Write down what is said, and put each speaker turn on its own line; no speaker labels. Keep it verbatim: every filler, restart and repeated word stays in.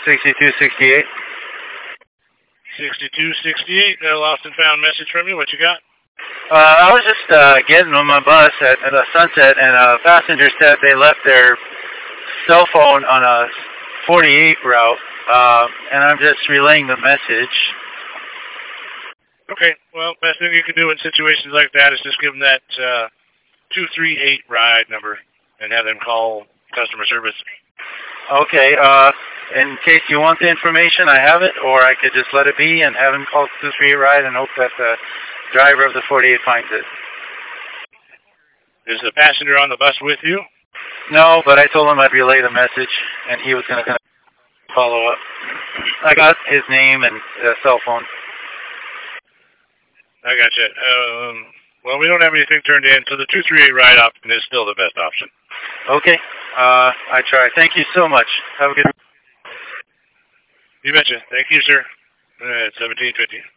sixty-two sixty-eight.
sixty-two sixty-eight, a lost and found message from you. What you got?
Uh, I was just uh, getting on my bus at, at the Sunset, and a passenger said they left their cell phone on a forty-eight route, uh, and I'm just relaying the message.
Okay, well, best thing you can do in situations like that is just give them that uh, two three eight ride number and have them call customer service.
Okay, uh, in case you want the information, I have it, or I could just let it be and have them call two three eight ride and hope that the driver of the forty-eight finds it.
Is the passenger on the bus with you?
No, but I told him I'd relay the message, and he was going to follow up. I got his name and uh, cell phone.
I got you. Um, well, we don't have anything turned in, so the two three eight ride option is still the best option.
Okay. Uh, I try. Thank you so much. Have a good.
You betcha. Thank you, sir. Uh, seventeen fifty.